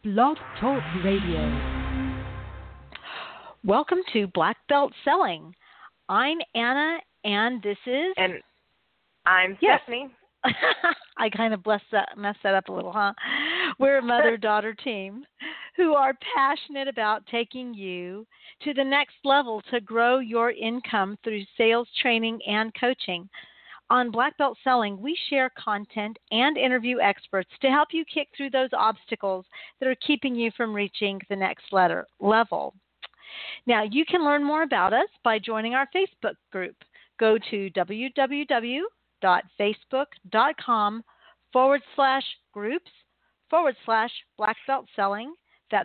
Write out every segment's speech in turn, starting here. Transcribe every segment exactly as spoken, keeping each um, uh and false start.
Blog Talk Radio. Welcome to Black Belt Selling. I'm Anna, and this is... And I'm yes. Stephanie. I kind of blessed that, messed that up a little, huh? We're a mother-daughter team who are passionate about taking you to the next level to grow your income through sales training and coaching. On Black Belt Selling, we share content and interview experts to help you kick through those obstacles that are keeping you from reaching the next letter, level. Now, you can learn more about us by joining our Facebook group. Go to www.facebook.com forward slash groups forward slash Black Belt Selling. That's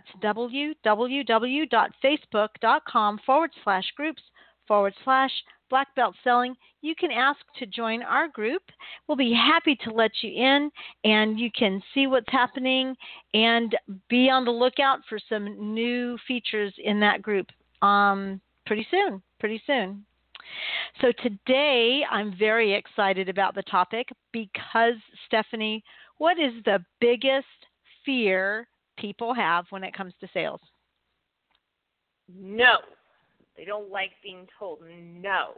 www.facebook.com forward slash groups forward slash Black Belt Selling. You can ask to join our group. We'll be happy to let you in, and you can see what's happening and be on the lookout for some new features in that group um, pretty soon, pretty soon. So today I'm very excited about the topic because, Stephanie, what is the biggest fear people have when it comes to sales? No. They don't like being told no.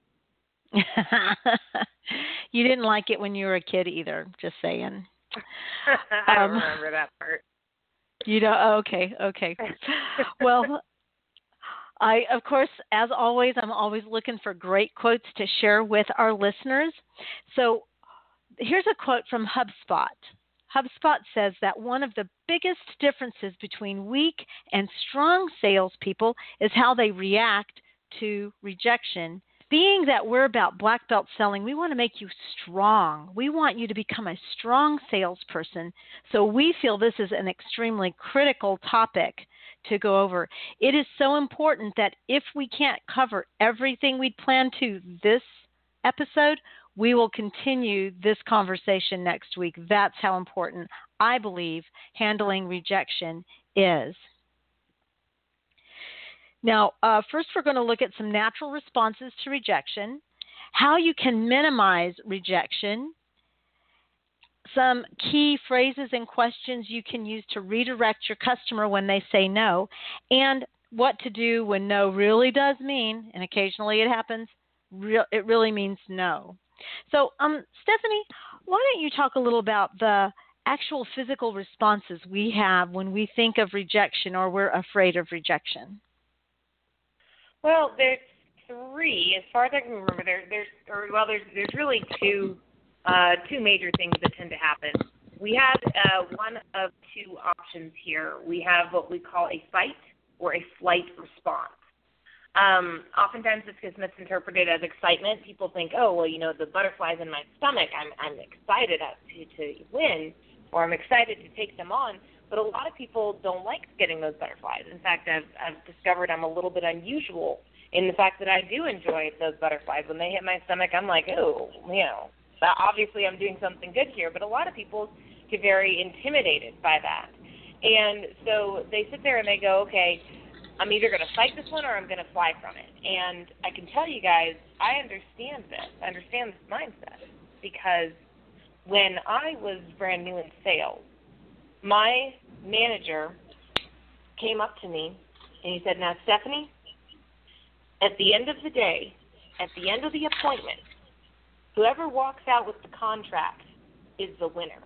You didn't like it when you were a kid either, just saying. I don't um, remember that part. You know, okay, okay. Well, I, of course, as always, I'm always looking for great quotes to share with our listeners. So here's a quote from HubSpot. HubSpot says that one of the biggest differences between weak and strong salespeople is how they react to rejection. Being that we're about black belt selling, we want to make you strong. We want you to become a strong salesperson. So we feel this is an extremely critical topic to go over. It is so important that if we can't cover everything we'd planned to this episode, we will continue this conversation next week. That's how important I believe handling rejection is. Now, uh, first we're going to look at some natural responses to rejection, how you can minimize rejection, some key phrases and questions you can use to redirect your customer when they say no, and what to do when no really does mean, and occasionally it happens, re- it really means no. So, um, Stephanie, why don't you talk a little about the actual physical responses we have when we think of rejection or we're afraid of rejection? Well, there's three, as far as I can remember. There, there's, or well, there's, there's really two, uh, two major things that tend to happen. We have uh, one of two options here. We have what we call a fight or a flight response. Um, oftentimes this gets misinterpreted as excitement. People think, oh, well, you know, the butterflies in my stomach, I'm, I'm excited to, to win, or I'm excited to take them on. But a lot of people don't like getting those butterflies. In fact, I've, I've discovered I'm a little bit unusual in the fact that I do enjoy those butterflies. When they hit my stomach, I'm like, oh, you know, obviously I'm doing something good here. But a lot of people get very intimidated by that. And so they sit there and they go, okay, I'm either going to fight this one or I'm going to fly from it. And I can tell you guys, I understand this. I understand this mindset because when I was brand new in sales, my manager came up to me and he said, now, Stephanie, at the end of the day, at the end of the appointment, whoever walks out with the contract is the winner.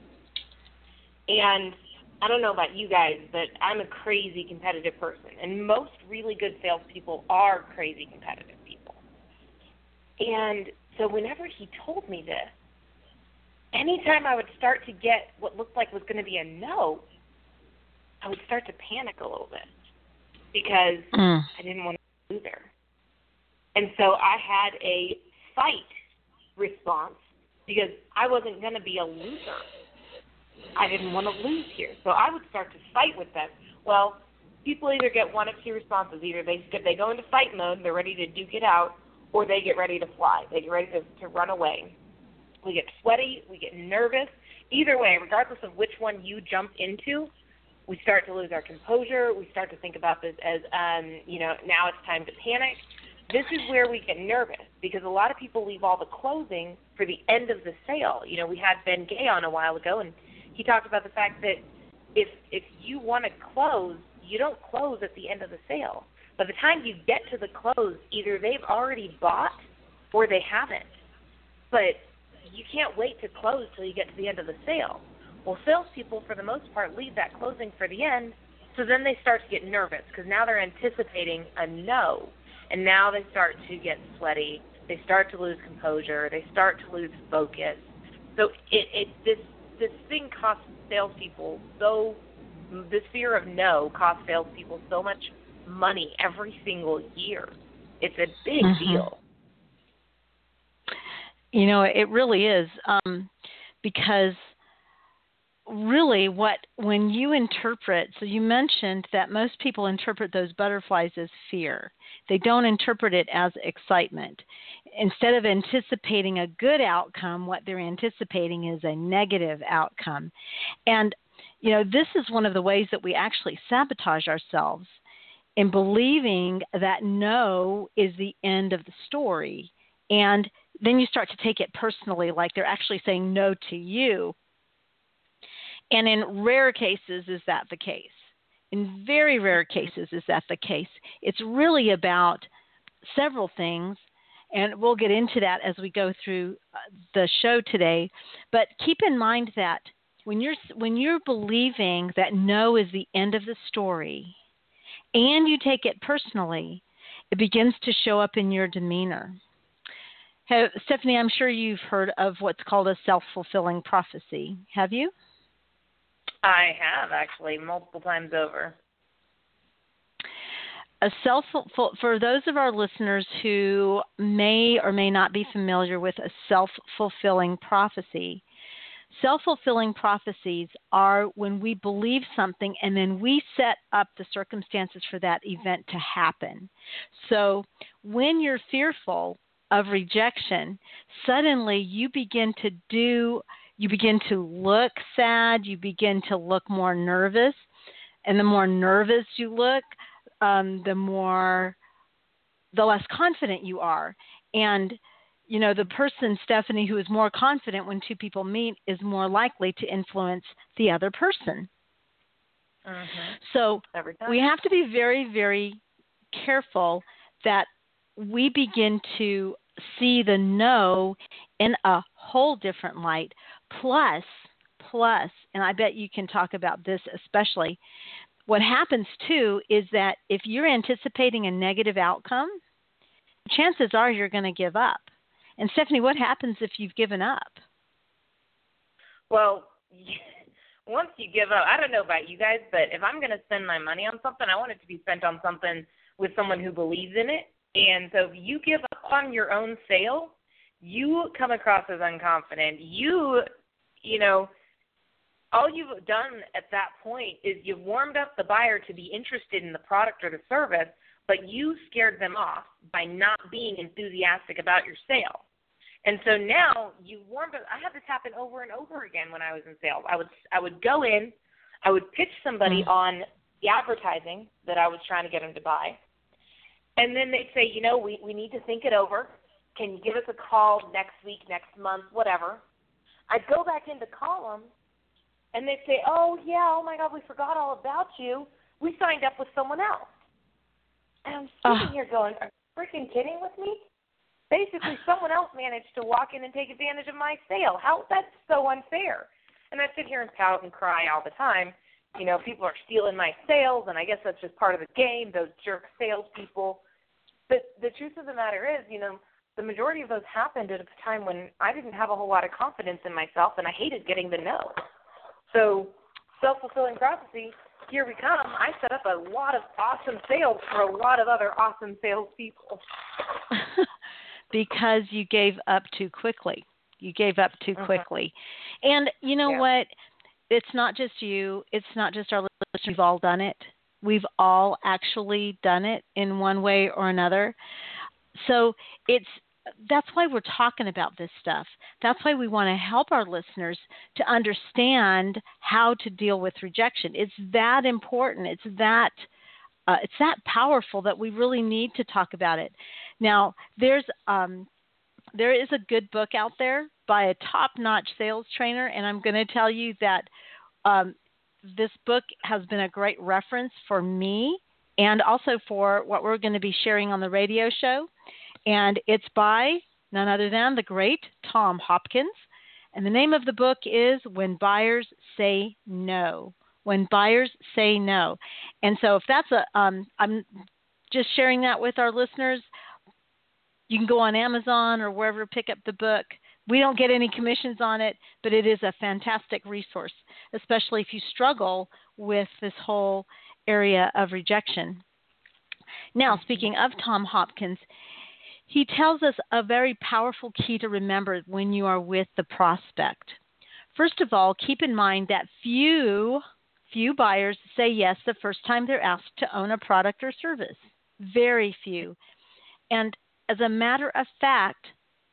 And I don't know about you guys, but I'm a crazy competitive person, and most really good salespeople are crazy competitive people. And so whenever he told me this, anytime I would start to get what looked like was going to be a no, I would start to panic a little bit because mm. I didn't want to lose her. And so I had a fight response because I wasn't going to be a loser. I didn't want to lose here. So I would start to fight with them. Well, people either get one of two responses. Either they they go into fight mode, they're ready to duke it out, or they get ready to fly. They get ready to, to run away. We get sweaty. We get nervous. Either way, regardless of which one you jump into, we start to lose our composure. We start to think about this as, um, you know, now it's time to panic. This is where we get nervous because a lot of people leave all the closing for the end of the sale. You know, we had Ben Gay on a while ago, and he talked about the fact that if if you want to close, you don't close at the end of the sale. By the time you get to the close, either they've already bought or they haven't. But you can't wait to close till you get to the end of the sale. Well, salespeople, for the most part, leave that closing for the end, so then they start to get nervous because now they're anticipating a no, and now they start to get sweaty. They start to lose composure. They start to lose focus. So it, it this this thing costs salespeople so this fear of no costs salespeople so much money every single year. It's a big mm-hmm. deal. You know, it really is, um, because really what, when you interpret, so you mentioned that most people interpret those butterflies as fear. They don't interpret it as excitement. Instead of anticipating a good outcome, what they're anticipating is a negative outcome. And, you know, this is one of the ways that we actually sabotage ourselves in believing that no is the end of the story. And then you start to take it personally, like they're actually saying no to you. And in rare cases, is that the case? In very rare cases, is that the case? It's really about several things, and we'll get into that as we go through the show today. But keep in mind that when you're when you're believing that no is the end of the story, and you take it personally, it begins to show up in your demeanor. Hey, Stephanie, I'm sure you've heard of what's called a self-fulfilling prophecy. Have you? I have, actually, multiple times over. A self for those of our listeners who may or may not be familiar with a self-fulfilling prophecy, self-fulfilling prophecies are when we believe something and then we set up the circumstances for that event to happen. So when you're fearful of rejection, suddenly you begin to do, you begin to look sad, you begin to look more nervous, and the more nervous you look, um, the more, the less confident you are. And, you know, the person, Stephanie, who is more confident when two people meet is more likely to influence the other person. Mm-hmm. So we have to be very, very careful that we begin to see the no in a whole different light. Plus, plus, and I bet you can talk about this especially, what happens too is that if you're anticipating a negative outcome, chances are you're going to give up. And Stephanie, what happens if you've given up? Well, once you give up, I don't know about you guys, but if I'm going to spend my money on something, I want it to be spent on something with someone who believes in it. And so if you give up on your own sale, you come across as unconfident. You, you know, all you've done at that point is you've warmed up the buyer to be interested in the product or the service, but you scared them off by not being enthusiastic about your sale. And so now you warmed up. I had this happen over and over again when I was in sales. I would I would go in, I would pitch somebody mm-hmm. on the advertising that I was trying to get them to buy. And then they'd say, you know, we, we need to think it over. Can you give us a call next week, next month, whatever? I'd go back in to call them, and they'd say, oh, yeah, oh, my God, we forgot all about you. We signed up with someone else. And I'm sitting uh. here going, are you freaking kidding with me? Basically, someone else managed to walk in and take advantage of my sale. How? That's so unfair. And I sit here and pout and cry all the time. You know, people are stealing my sales, and I guess that's just part of the game, those jerk salespeople. But the truth of the matter is, you know, the majority of those happened at a time when I didn't have a whole lot of confidence in myself, and I hated getting the no. So self-fulfilling prophecy, here we come. I set up a lot of awesome sales for a lot of other awesome salespeople. Because you gave up too quickly. You gave up too mm-hmm. quickly. And you know yeah. what? It's not just you. It's not just our listeners. We've all done it. We've all actually done it in one way or another. So it's that's why we're talking about this stuff. That's why we want to help our listeners to understand how to deal with rejection. It's that important. It's that uh, it's that powerful that we really need to talk about it. Now, there's um, there is a good book out there by a top-notch sales trainer, and I'm going to tell you that um, this book has been a great reference for me and also for what we're going to be sharing on the radio show. And it's by none other than the great Tom Hopkins. And the name of the book is When Buyers Say No. When Buyers Say No. And so if that's a, um, I'm just sharing that with our listeners. You can go on Amazon or wherever, pick up the book. We don't get any commissions on it, but it is a fantastic resource, especially if you struggle with this whole area of rejection. Now, speaking of Tom Hopkins, he tells us a very powerful key to remember when you are with the prospect. First of all, keep in mind that few, few buyers say yes the first time they're asked to own a product or service. Very few. And as a matter of fact,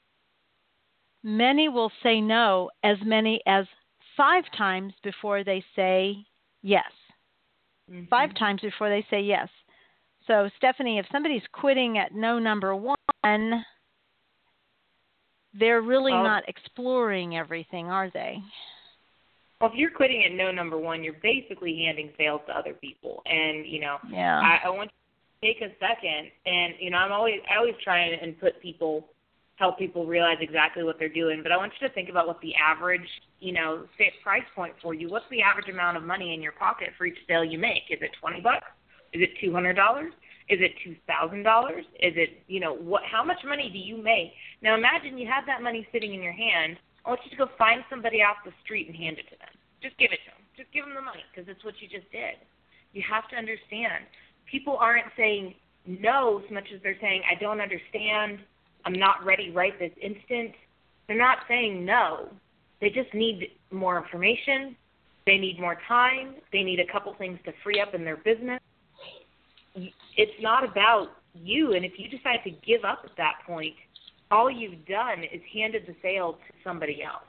many will say no as many as five times before they say yes. Mm-hmm. Five times before they say yes. So, Stephanie, if somebody's quitting at no number one, they're really well, not exploring everything, are they? Well, if you're quitting at no number one, you're basically handing sales to other people. And, you know, yeah. I, I want you to take a second. And, you know, I'm always, I always try and put people, help people realize exactly what they're doing. But I want you to think about what the average, you know, price point for you. What's the average amount of money in your pocket for each sale you make? Is it twenty bucks? Is it two hundred dollars? Is it two thousand dollars? Is it, you know, what? How much money do you make? Now imagine you have that money sitting in your hand. I want you to go find somebody off the street and hand it to them. Just give it to them. Just give them the money because it's what you just did. You have to understand. People aren't saying no so much as they're saying, I don't understand. I'm not ready right this instant. They're not saying no. They just need more information. They need more time. They need a couple things to free up in their business. It's not about you, and if you decide to give up at that point, all you've done is handed the sale to somebody else.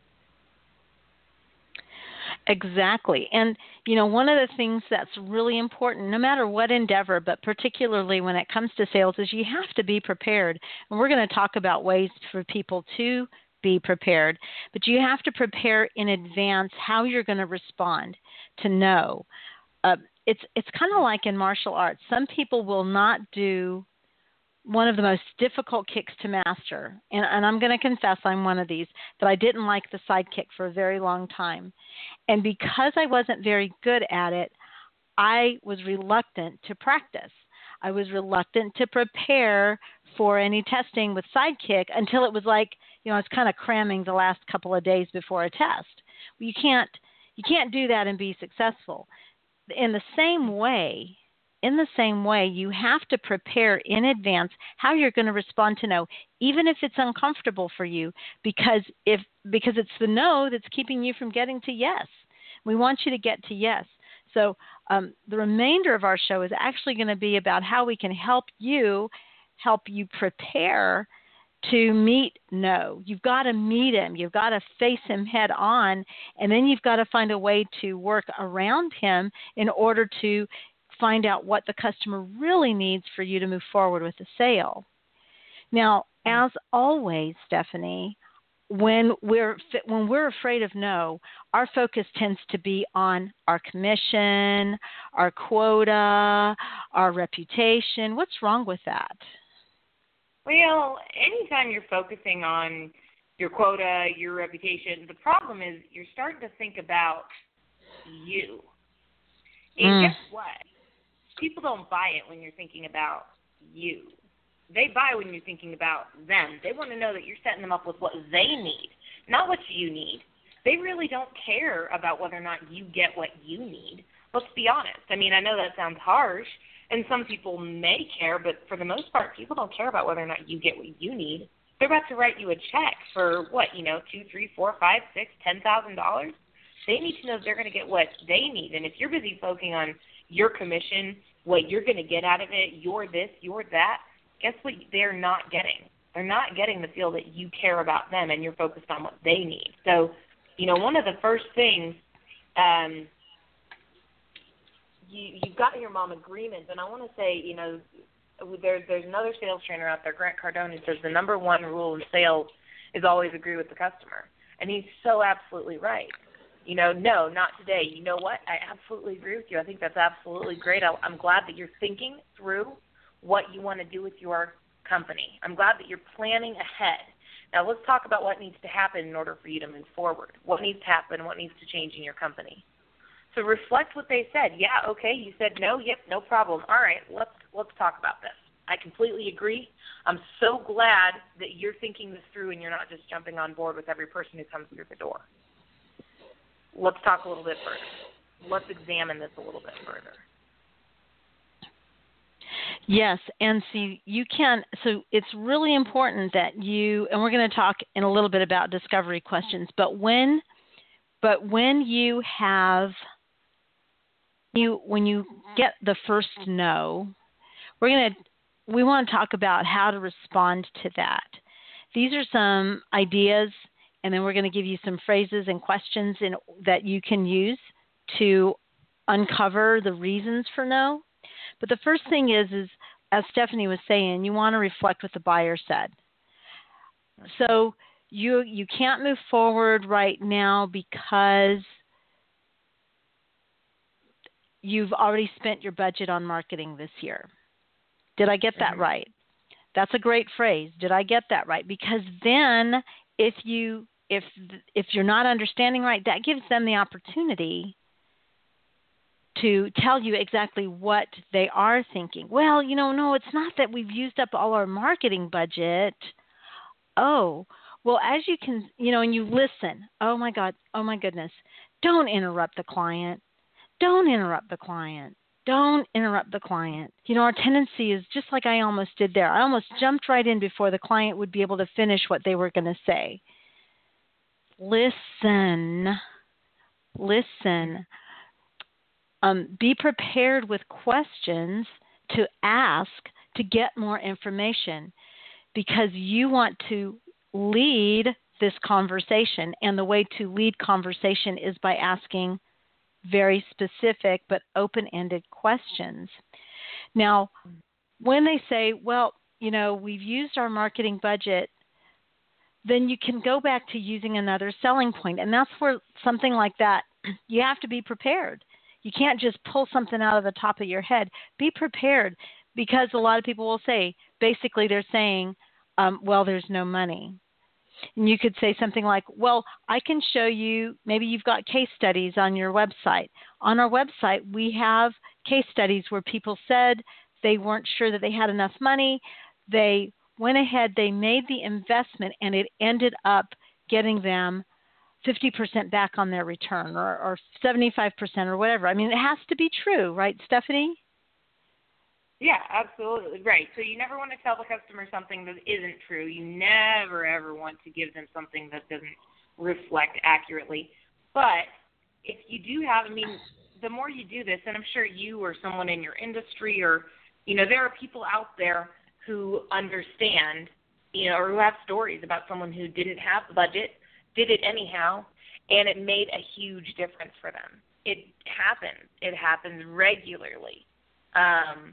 Exactly. And, you know, one of the things that's really important, no matter what endeavor, but particularly when it comes to sales, is you have to be prepared. And we're going to talk about ways for people to be prepared. But you have to prepare in advance how you're going to respond to no. Uh, it's it's kind of like in martial arts. Some people will not do one of the most difficult kicks to master. And, and I'm going to confess I'm one of these, that I didn't like the side kick for a very long time. And because I wasn't very good at it, I was reluctant to practice. I was reluctant to prepare for any testing with side kick until it was like, you know, I was kind of cramming the last couple of days before a test. You can't, you can't do that and be successful. In the same way, In the same way, you have to prepare in advance how you're going to respond to no, even if it's uncomfortable for you, because if because it's the no that's keeping you from getting to yes. We want you to get to yes. So um, the remainder of our show is actually going to be about how we can help you, help you prepare to meet no. You've got to meet him. You've got to face him head on, and then you've got to find a way to work around him in order to find out what the customer really needs for you to move forward with the sale. Now, as always, Stephanie, when we're when we're afraid of no, our focus tends to be on our commission, our quota, our reputation. What's wrong with that? Well, anytime you're focusing on your quota, your reputation, the problem is you're starting to think about you. And mm. guess what? People don't buy it when you're thinking about you. They buy when you're thinking about them. They want to know that you're setting them up with what they need, not what you need. They really don't care about whether or not you get what you need. Let's be honest. I mean, I know that sounds harsh, and some people may care, but for the most part, people don't care about whether or not you get what you need. They're about to write you a check for what, you know, two, three, four, five, six, ten thousand dollars. They need to know they're going to get what they need. And if you're busy focusing on your commission, what you're going to get out of it, you're this, you're that, guess what they're not getting? They're not getting the feel that you care about them and you're focused on what they need. So, you know, one of the first things, um, you, you've got your mom agreements, and I want to say, you know, there, there's another sales trainer out there, Grant Cardone, who says the number one rule in sales is always agree with the customer. And he's so absolutely right. You know, no, not today. You know what? I absolutely agree with you. I think that's absolutely great. I, I'm glad that you're thinking through what you want to do with your company. I'm glad that you're planning ahead. Now let's talk about what needs to happen in order for you to move forward. What needs to happen? What needs to change in your company? So reflect what they said. Yeah, okay, you said no. Yep, no problem. All right, let's let's talk about this. I completely agree. I'm so glad that you're thinking this through and you're not just jumping on board with every person who comes through the door. Let's talk a little bit further. Let's examine this a little bit further. Yes, and see, you can, so it's really important that you, and we're going to talk in a little bit about discovery questions, but when, but when you have, you, when you get the first no, we're going to, we want to talk about how to respond to that. These are some ideas, and then we're going to give you some phrases and questions in, that you can use to uncover the reasons for no. But the first thing is, is as Stephanie was saying, you want to reflect what the buyer said. So you you can't move forward right now because you've already spent your budget on marketing this year. Did I get that mm-hmm. right? That's a great phrase. Did I get that right? Because then if you if if you're not understanding right, that gives them the opportunity to tell you exactly what they are thinking. Well, you know, no, it's not that we've used up all our marketing budget. Oh, well, as you can, you know, and you listen. Oh, my God. Oh, my goodness. Don't interrupt the client. Don't interrupt the client. Don't interrupt the client. You know, our tendency is just like I almost did there. I almost jumped right in before the client would be able to finish what they were going to say. Listen. Listen. Um, be prepared with questions to ask to get more information because you want to lead this conversation. And the way to lead conversation is by asking very specific but open-ended questions. Now, when they say, well, you know, we've used our marketing budget, then you can go back to using another selling point. And that's where something like that, you have to be prepared. You can't just pull something out of the top of your head. Be prepared because a lot of people will say, basically they're saying, um, well, there's no money. And you could say something like, well, I can show you, maybe you've got case studies on your website. On our website, we have case studies where people said they weren't sure that they had enough money. They went ahead, they made the investment, and it ended up getting them fifty percent back on their return or, or seventy-five percent or whatever. I mean, it has to be true, right, Stephanie? Yeah, absolutely. Right. So you never want to tell the customer something that isn't true. You never, ever want to give them something that doesn't reflect accurately. But if you do have, I mean, the more you do this, and I'm sure you or someone in your industry or, you know, there are people out there who understand, you know, or who have stories about someone who didn't have the budget, did it anyhow, and it made a huge difference for them. It happens. It happens regularly. Um,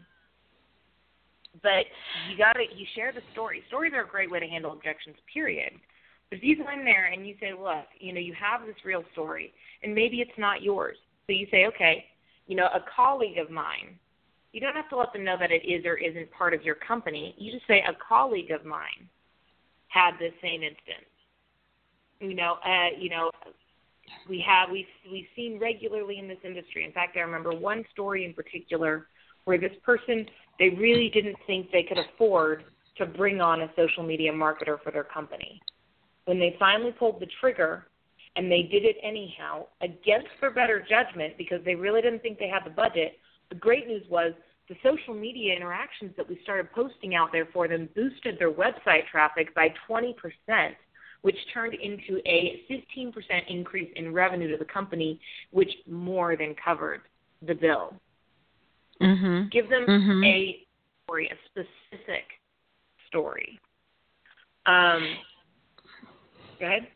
but you got to you share the story. Stories are a great way to handle objections, period. But if you go in there and you say, look, you know, you have this real story, and maybe it's not yours. So you say, okay, you know, a colleague of mine, you don't have to let them know that it is or isn't part of your company. You just say, a colleague of mine had this same instance. You know, uh, you know, we have we've we've seen regularly in this industry. In fact, I remember one story in particular where this person, they really didn't think they could afford to bring on a social media marketer for their company. When they finally pulled the trigger and they did it anyhow, against their better judgment, because they really didn't think they had the budget, the great news was the social media interactions that we started posting out there for them boosted their website traffic by twenty percent. Which turned into a fifteen percent increase in revenue to the company, which more than covered the bill. Mm-hmm. Give them mm-hmm. a story, a specific story. Um, go ahead.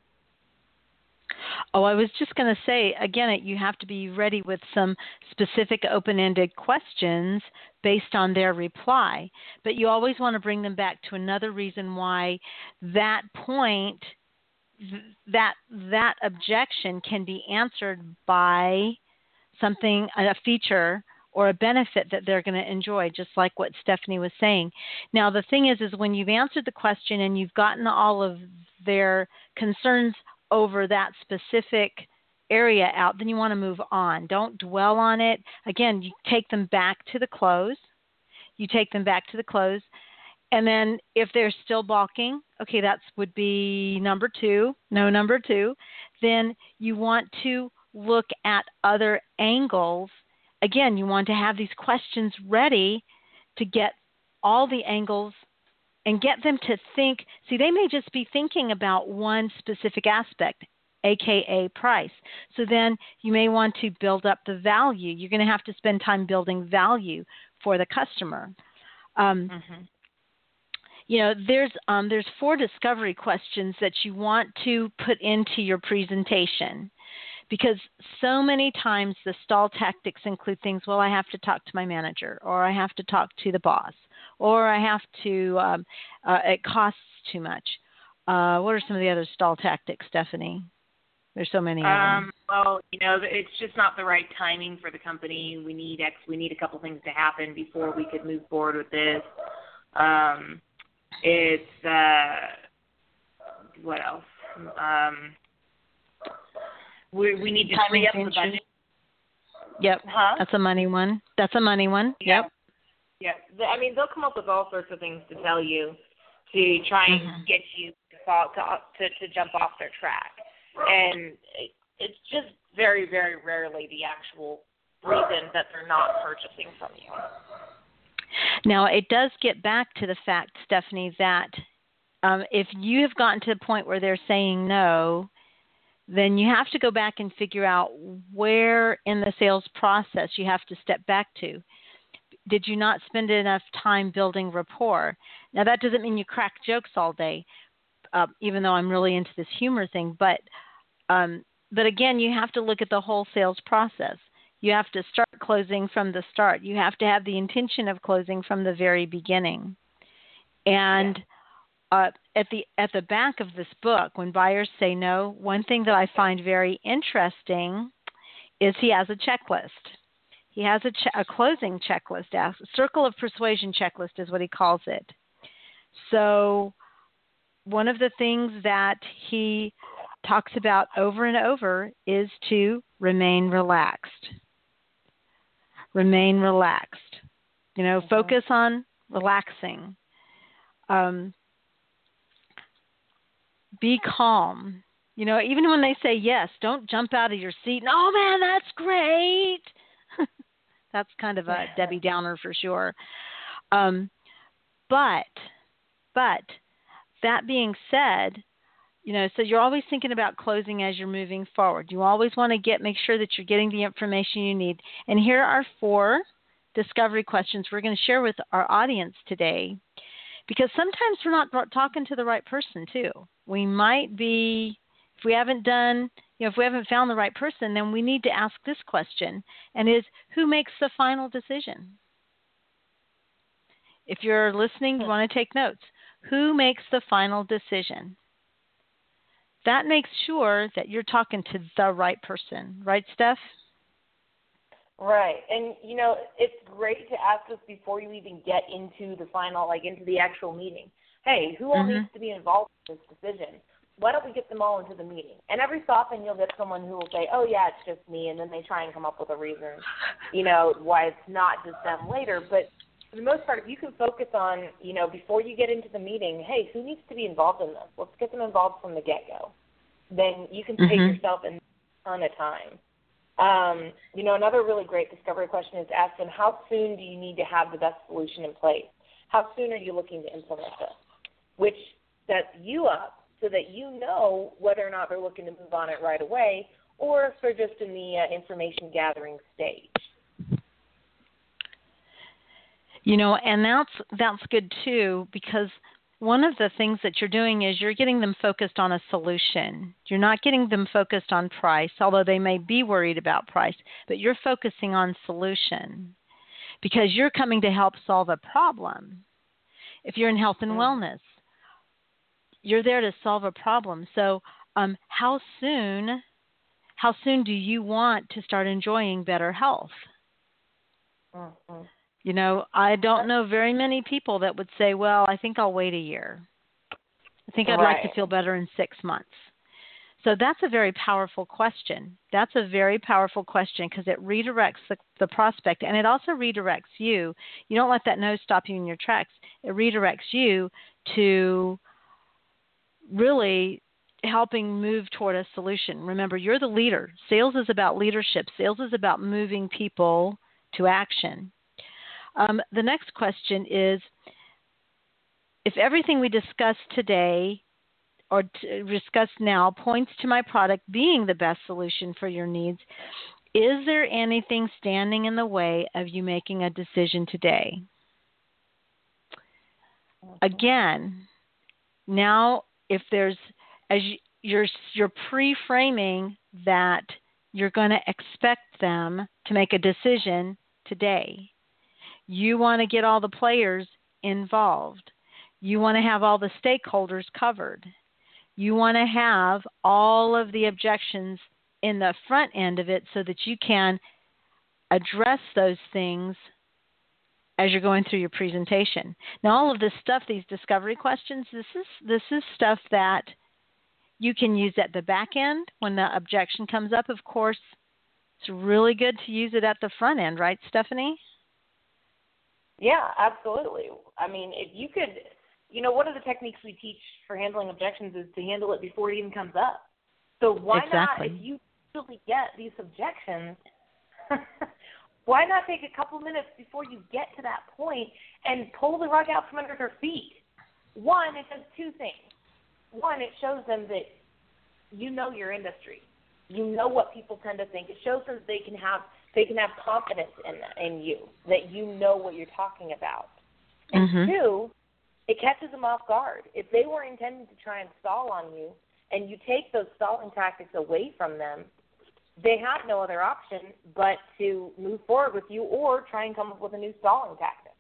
Oh, I was just going to say, again, you have to be ready with some specific open-ended questions based on their reply. But you always want to bring them back to another reason why that point th- that that objection can be answered by something, a feature or a benefit that they're going to enjoy, just like what Stephanie was saying. Now, the thing is, is when you've answered the question and you've gotten all of their concerns over that specific area out, then you want to move on. Don't dwell on it. Again, you take them back to the close. You take them back to the close. And then if they're still balking, okay, that would be number two, no number two. Then you want to look at other angles. Again, you want to have these questions ready to get all the angles and get them to think. See, they may just be thinking about one specific aspect, aka price. So then you may want to build up the value. You're going to have to spend time building value for the customer. Um, mm-hmm. You know, there's um, there's four discovery questions that you want to put into your presentation, because so many times the stall tactics include things, well, I have to talk to my manager, or I have to talk to the boss, or I have to, um, uh, it costs too much. Uh, what are some of the other stall tactics, Stephanie? There's so many of them. Um, well, you know, it's just not the right timing for the company. We need X, we need a couple things to happen before we could move forward with this. Um, it's, uh, what else? Um, we, we need to free up the budget. Yep, huh? That's a money one. That's a money one. Yeah. Yep. Yeah, I mean, they'll come up with all sorts of things to tell you to try and mm-hmm. get you to, fall, to, to to jump off their track. And it, it's just very, very rarely the actual reason that they're not purchasing from you. Now, it does get back to the fact, Stephanie, that um, if you have gotten to the point where they're saying no, then you have to go back and figure out where in the sales process you have to step back to. Did you not spend enough time building rapport? Now, that doesn't mean you crack jokes all day, uh, even though I'm really into this humor thing. But, um, but again, you have to look at the whole sales process. You have to start closing from the start. You have to have the intention of closing from the very beginning. And uh, at the at the back of this book, when buyers say no, one thing that I find very interesting is he has a checklist. He has a, che- a closing checklist. A circle of persuasion checklist is what he calls it. So one of the things that he talks about over and over is to remain relaxed. Remain relaxed. You know, mm-hmm. Focus on relaxing. Um, be calm. You know, even when they say yes, don't jump out of your seat. And, oh, man, that's great. That's kind of a Debbie Downer for sure. Um, but, but that being said, you know, so you're always thinking about closing as you're moving forward. You always want to get, make sure that you're getting the information you need. And here are four discovery questions we're going to share with our audience today, because sometimes we're not talking to the right person too. We might be, if we haven't done, you know, if we haven't found the right person, then we need to ask this question, and is, who makes the final decision? If you're listening, you want to take notes. Who makes the final decision? That makes sure that you're talking to the right person. Right, Steph? Right. And, you know, it's great to ask this before you even get into the final, like into the actual meeting. Hey, who all mm-hmm. needs to be involved in this decision? Why don't we get them all into the meeting? And every so often you'll get someone who will say, oh, yeah, it's just me, and then they try and come up with a reason, you know, why it's not just them later. But for the most part, if you can focus on, you know, before you get into the meeting, hey, who needs to be involved in this? Let's get them involved from the get-go. Then you can save mm-hmm. yourself a ton of time. Um, you know, another really great discovery question is to ask them, how soon do you need to have the best solution in place? How soon are you looking to implement this? Which sets you up so that you know whether or not they're looking to move on it right away, or if they're just in the uh, information gathering stage. You know, and that's that's good too, because one of the things that you're doing is you're getting them focused on a solution. You're not getting them focused on price, although they may be worried about price, but you're focusing on solution because you're coming to help solve a problem. If you're in health and wellness, you're there to solve a problem. So Um, how soon, how soon do you want to start enjoying better health? Mm-hmm. You know, I don't know very many people that would say, well, I think I'll wait a year. I think I'd Right. like to feel better in six months. So that's a very powerful question. That's a very powerful question because it redirects the, the prospect, and it also redirects you. You don't let that no stop you in your tracks. It redirects you to really helping move toward a solution. Remember, you're the leader. Sales is about leadership. Sales is about moving people to action. Um, the next question is, if everything we discussed today or t- discussed now points to my product being the best solution for your needs, is there anything standing in the way of you making a decision today? Again, now if there's, as you, you're, you're pre-framing that you're going to expect them to make a decision today. You want to get all the players involved. You want to have all the stakeholders covered. You want to have all of the objections in the front end of it so that you can address those things as you're going through your presentation. Now, all of this stuff, these discovery questions, this is this is stuff that you can use at the back end when the objection comes up. Of course, it's really good to use it at the front end, right, Stephanie? Yeah, absolutely. I mean, if you could, you know, one of the techniques we teach for handling objections is to handle it before it even comes up. So why Exactly. not, if you really get these objections, why not take a couple minutes before you get to that point and pull the rug out from under their feet? One, it does two things. One, it shows them that you know your industry. You know what people tend to think. It shows them that they can have they can have confidence in in you, that you know what you're talking about. And Mm-hmm. two, it catches them off guard. If they were intending to try and stall on you, and you take those stalling tactics away from them, they have no other option but to move forward with you or try and come up with a new stalling tactic.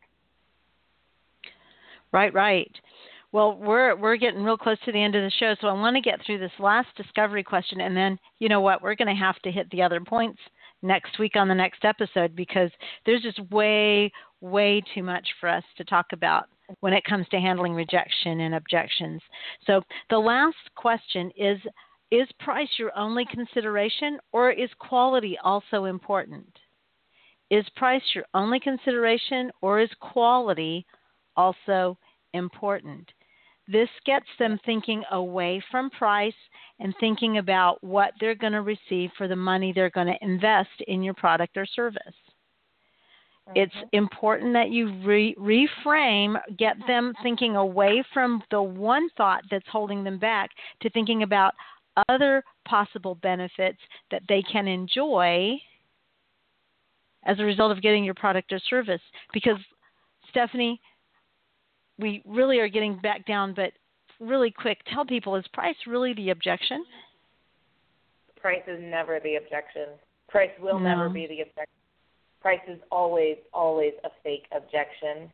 Right, right. Well, we're we're getting real close to the end of the show, so I want to get through this last discovery question, and then, you know what, we're going to have to hit the other points next week on the next episode because there's just way, way too much for us to talk about when it comes to handling rejection and objections. So the last question is, is price your only consideration, or is quality also important? Is price your only consideration, or is quality also important? This gets them thinking away from price and thinking about what they're going to receive for the money they're going to invest in your product or service. Mm-hmm. It's important that you re- reframe, get them thinking away from the one thought that's holding them back to thinking about other possible benefits that they can enjoy as a result of getting your product or service. Because, Stephanie, we really are getting back down, but really quick, tell people, is price really the objection? Price is never the objection. Price will no. never be the objection. Price is always, always a fake objection.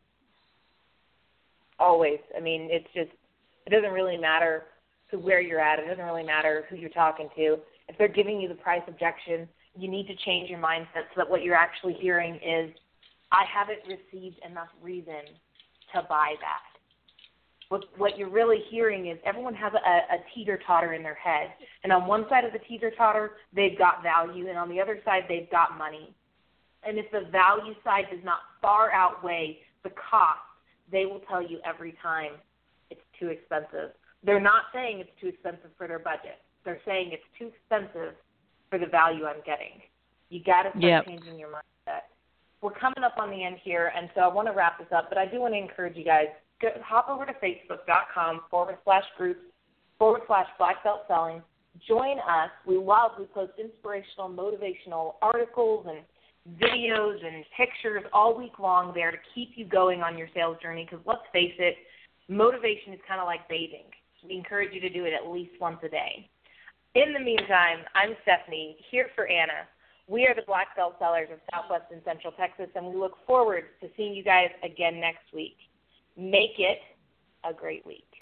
Always. I mean, it's just, it doesn't really matter to where you're at. It doesn't really matter who you're talking to. If they're giving you the price objection, you need to change your mindset so that what you're actually hearing is, I haven't received enough reason to buy that. What, what you're really hearing is everyone has a, a teeter-totter in their head. And on one side of the teeter-totter, they've got value, and on the other side, they've got money. And if the value side does not far outweigh the cost, they will tell you every time it's too expensive. They're not saying it's too expensive for their budget. They're saying it's too expensive for the value I'm getting. You got to start yep. changing your mindset. We're coming up on the end here, and so I want to wrap this up, but I do want to encourage you guys, go, hop over to facebook.com forward slash groups forward slash black belt selling. Join us. We love, we post inspirational, motivational articles and videos and pictures all week long there to keep you going on your sales journey because let's face it, motivation is kind of like bathing. We encourage you to do it at least once a day. In the meantime, I'm Stephanie, here for Anna. We are the Black Belt Sellers of Southwest and Central Texas, and we look forward to seeing you guys again next week. Make it a great week.